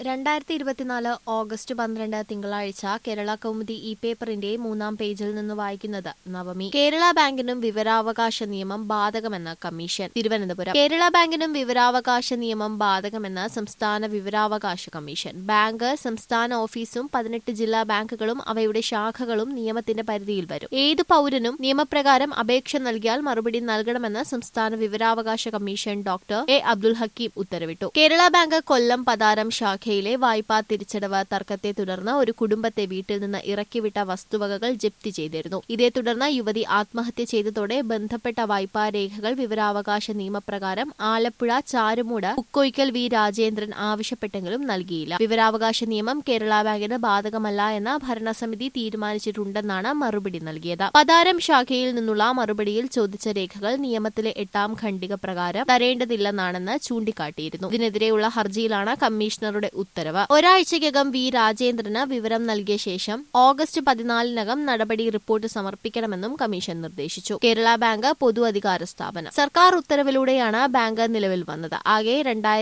2024 August 12 തിങ്കളാഴ്ച Kerala Kaumudi E പേപ്പറിന്റെ 3-ാം പേജിൽ നിന്ന് വായിക്കുന്നത് നവമി. കേരള ബാങ്കിനും വിവരാവകാശ നിയമം ബാധകമെന്ന് കമ്മീഷൻ. തിരുവനന്തപുരം. കേരള ബാങ്കിനും വിവരാവകാശ നിയമം ബാധകമെന്ന് സംസ്ഥാന വിവരാവകാശ കമ്മീഷൻ. ബാങ്ക്, സംസ്ഥാന ഓഫീസും 18 ജില്ലാ ബാങ്കുകളും അവയുടെ ശാഖകളും നിയമത്തിന്റെ പരിധിയിൽ വരും. ഏതു പൌരനും നിയമപ്രകാരം അപേക്ഷ നൽകിയാൽ മറുപടി നൽകണമെന്ന് സംസ്ഥാന വിവരാവകാശ commission doctor A Abdul Hakeem ഉത്തരവിട്ടു. കേരള ബാങ്ക് കൊല്ലം പതാരം ശാഖയിലെ വായ്പാ തിരിച്ചടവ് തർക്കത്തെ തുടർന്ന് ഒരു കുടുംബത്തെ വീട്ടിൽ നിന്ന് ഇറക്കിവിട്ട വസ്തുവകകൾ ജപ്തി ചെയ്തിരുന്നു. ഇതേ തുടർന്ന് യുവതി ആത്മഹത്യ ചെയ്തതോടെ ബന്ധപ്പെട്ട വായ്പാ രേഖകൾ വിവരാവകാശ നിയമപ്രകാരം ആലപ്പുഴ ചാരുമൂട് ഉക്കോയ്ക്കൽ വി രാജേന്ദ്രൻ ആവശ്യപ്പെട്ടെങ്കിലും നൽകിയില്ല. വിവരാവകാശ നിയമം കേരള ബാങ്കിന് ബാധകമല്ല എന്ന് ഭരണസമിതി തീരുമാനിച്ചിട്ടുണ്ടെന്നാണ് മറുപടി നൽകിയത്. പതാരം ശാഖയിൽ നിന്നുള്ള മറുപടിയിൽ ചോദിച്ച രേഖകൾ നിയമത്തിലെ 8-ാം ഖണ്ഡിക പ്രകാരം തരേണ്ടതില്ലെന്നാണെന്ന് ചൂണ്ടിക്കാട്ടിയിരുന്നു. ഇതിനെതിരെയുള്ള ഹർജിയിലാണ് കമ്മീഷണറുടെ ഉത്തരവ്. ഒരാഴ്ചയ്ക്കകം വി രാജേന്ദ്രന് വിവരം നൽകിയ ശേഷം ഓഗസ്റ്റ് 14-നകം നടപടി റിപ്പോർട്ട് സമർപ്പിക്കണമെന്നും കമ്മീഷൻ നിർദ്ദേശിച്ചു. കേരള ബാങ്ക് പൊതു അധികാര സ്ഥാപനം. സർക്കാർ ഉത്തരവിലൂടെയാണ് ബാങ്ക് നിലവിൽ വന്നത്. ആകെ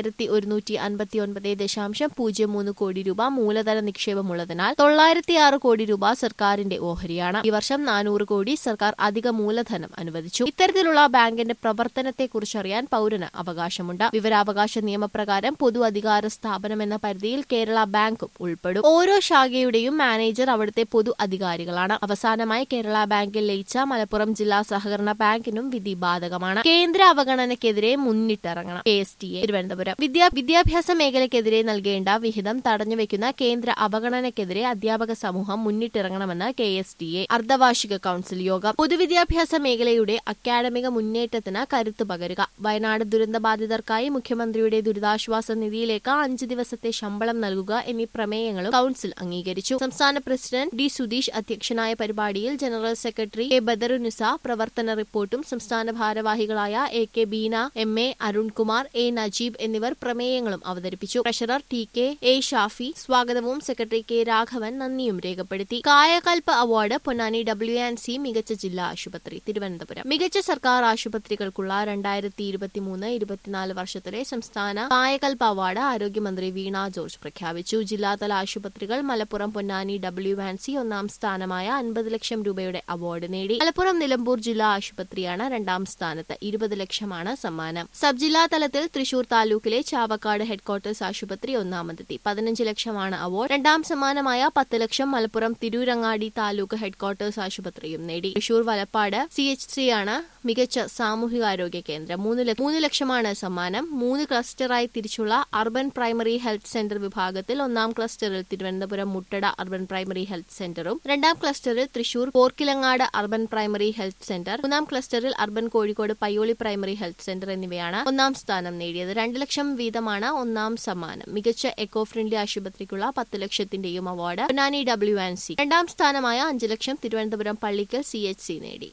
2159.03 കോടി രൂപ മൂലധന നിക്ഷേപമുള്ളതിനാൽ 906 കോടി രൂപ സർക്കാരിന്റെ ഓഹരിയാണ്. ഈ വർഷം 400 കോടി സർക്കാർ അധിക മൂലധനം അനുവദിച്ചു. ഇത്തരത്തിലുള്ള ബാങ്കിന്റെ പ്രവർത്തനത്തെക്കുറിച്ചറിയാൻ പൌരന് അവകാശമുണ്ട്. വിവരാവകാശ നിയമപ്രകാരം പൊതു അധികാര സ്ഥാപനമെന്ന പരിധിയിൽ കേരള ബാങ്കും ഉൾപ്പെടും. ഓരോ ശാഖയുടെയും മാനേജർ അവിടുത്തെ പൊതു അധികാരികളാണ്. അവസാനമായി കേരള ബാങ്കിൽ ലയിച്ച മലപ്പുറം ജില്ലാ സഹകരണ ബാങ്കിനും വിധി ബാധകമാണ്. കേന്ദ്ര അവഗണനയ്ക്കെതിരെ മുന്നിട്ടിറങ്ങണം. KSTA. തിരുവനന്തപുരം. വിദ്യാഭ്യാസ മേഖലയ്ക്കെതിരെ നൽകേണ്ട വിഹിതം തടഞ്ഞുവെക്കുന്ന കേന്ദ്ര അവഗണനയ്ക്കെതിരെ അധ്യാപക സമൂഹം മുന്നിട്ടിറങ്ങണമെന്ന് KSTA അർദ്ധവാർഷിക കൌൺസിൽ യോഗം. പൊതുവിദ്യാഭ്യാസ മേഖലയുടെ അക്കാഡമിക മുന്നേറ്റത്തിന് കരുത്തു പകരുക. വയനാട് ദുരന്തബാധിതർക്കായി മുഖ്യമന്ത്രിയുടെ ദുരിതാശ്വാസ നിധിയിലേക്ക് 5 ദിവസത്തെ ശമ്പളം നൽകുക എന്നീ പ്രമേയങ്ങളും കൌൺസിൽ അംഗീകരിച്ചു. സംസ്ഥാന പ്രസിഡന്റ് ഡി സുധീഷ് അധ്യക്ഷനായ പരിപാടിയിൽ ജനറൽ സെക്രട്ടറി കെ ബദറുനിസ പ്രവർത്തന റിപ്പോർട്ടും സംസ്ഥാന ഭാരവാഹികളായ AK Beena, MA Arunkumar, A Najeeb എന്നിവർ പ്രമേയങ്ങളും അവതരിപ്പിച്ചു. ട്രഷറർ TK A ഷാഫി സ്വാഗതവും സെക്രട്ടറി K രാഘവൻ നന്ദിയും രേഖപ്പെടുത്തി. കായകൽപ് അവാർഡ് പൊന്നാനി WNC മികച്ച ജില്ലാ ആശുപത്രി. തിരുവനന്തപുരം. മികച്ച സർക്കാർ ആശുപത്രികൾക്കുള്ള 2023-24 വർഷത്തിലെ സംസ്ഥാന കായകൽപ് അവാർഡ് ആരോഗ്യമന്ത്രി വീണ ജോർജ് പ്രഖ്യാപിച്ചു. ജില്ലാതല ആശുപത്രികൾ മലപ്പുറം പൊന്നാനി WNC 1-ാം സ്ഥാനമായ 50 ലക്ഷം രൂപയുടെ അവാർഡ് നേടി. മലപ്പുറം നിലമ്പൂർ ജില്ലാ ആശുപത്രിയാണ് 2-ാം സ്ഥാനത്ത്. 20 ലക്ഷമാണ് സമ്മാനം. സബ് ജില്ലാ തലത്തിൽ തൃശൂർ താലൂക്കിലെ ചാവക്കാട് ഹെഡ്ക്വാർട്ടേഴ്സ് ആശുപത്രി 1-ാമതെത്തി. 15 ലക്ഷമാണ് അവാർഡ്. 2-ാം സമ്മാനമായ 10 ലക്ഷം മലപ്പുറം തിരൂരങ്ങാടി താലൂക്ക് ഹെഡ്ക്വാർട്ടേഴ്സ് ആശുപത്രിയും നേടി. തൃശൂർ വലപ്പാട് CHC ആണ് മികച്ച സാമൂഹികാരോഗ്യ കേന്ദ്രം. 3 ലക്ഷമാണ് സമ്മാനം. 3 ക്ലസ്റ്ററായി തിരിച്ചുള്ള അർബൻ പ്രൈമറി ഹെൽത്ത് സെന്റർ വിഭാഗത്തിൽ 1-ാം ക്ലസ്റ്ററിൽ Thiruvananthapuram Muttada urban primary health സെന്ററും 2-ാം ക്ലസ്റ്ററിൽ Thrissur Porkkilangad urban primary health centre, 3-ാം ക്ലസ്റ്ററിൽ urban Kozhikode Payyoli primary health centre എന്നിവയാണ് 1-ാം സ്ഥാനം നേടിയത്. 2 ലക്ഷം വീതമാണ് 1-ാം സമ്മാനം. മികച്ച എക്കോ ഫ്രണ്ട്ലി ആശുപത്രിക്കുള്ള 10 ലക്ഷത്തിന്റെയും അവാർഡ് പൊന്നാനി WNC. 2-ാം സ്ഥാനമായ 5 ലക്ഷം തിരുവനന്തപുരം പള്ളിക്കൽ CHC നേടി.